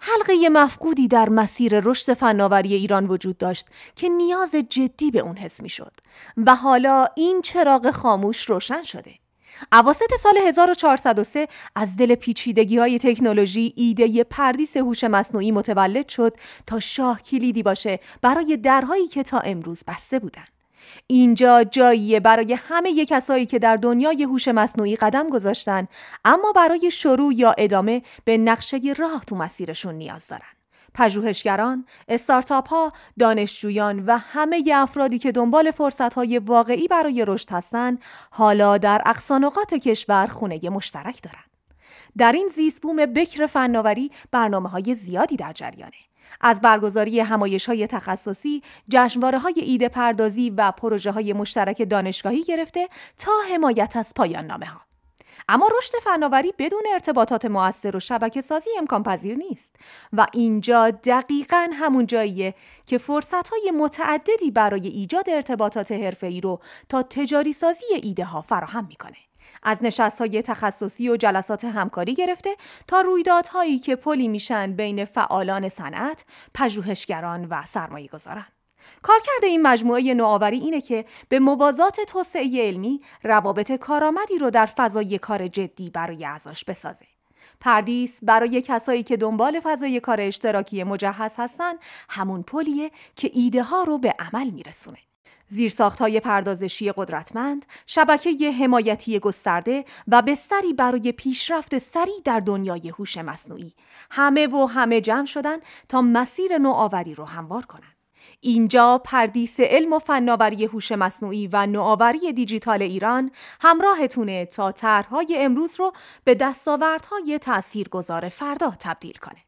حلقه مفقودی در مسیر رشد فناوری ایران وجود داشت که نیاز جدی به اون حس می‌شد و حالا این چراغ خاموش روشن شده. اواسط سال 1403 از دل پیچیدگی‌های تکنولوژی ایده پردیس هوش مصنوعی متولد شد تا شاه کلیدی باشه برای درهایی که تا امروز بسته بودن. اینجا جاییه برای همه کسایی که در دنیای هوش مصنوعی قدم گذاشتن اما برای شروع یا ادامه به نقشه راه تو مسیرشون نیاز دارن. پژوهشگران، استارتاپ ها، دانشجویان و همه افرادی که دنبال فرصت های واقعی برای رشد هستن حالا در اقصانقاط کشور خونه مشترک دارن. در این زیست بوم بکر فناوری برنامه‌های زیادی در جریانه. از برگزاری همایش‌های تخصصی، جشنواره‌های ایده پردازی و پروژه‌های مشترک دانشگاهی گرفته تا حمایت از پایان نامه‌ها. اما رشد فناوری بدون ارتباطات مؤثر و شبکه‌سازی امکان پذیر نیست و اینجا دقیقاً همون جاییه که فرصت‌های متعددی برای ایجاد ارتباطات حرفه‌ای رو تا تجاری سازی ایده‌ها فراهم می‌کنه. از نشست‌های تخصصی و جلسات همکاری گرفته تا رویدادهایی که پلی میشن بین فعالان صنعت، پژوهشگران و سرمایه‌گذاران. کارکرد این مجموعه نوآوری اینه که به موازات توسعه علمی روابط کارآمدی رو در فضای کار جدی برای اعضاش بسازه. پردیس برای کسایی که دنبال فضای کار اشتراکی مجهز هستن همون پلیه که ایده ها رو به عمل میرسونه. زیرساخت‌های پردازشی قدرتمند، شبکه حمایتی گسترده و بستری برای پیشرفت سریع در دنیای هوش مصنوعی همه جمع شدن تا مسیر نوآوری رو هموار کنن. اینجا پردیس علم و فناوری هوش مصنوعی و نوآوری دیجیتال ایران همراهتونه تا طرح‌های امروز رو به دستاوردهای تاثیرگذار فردا تبدیل کنه.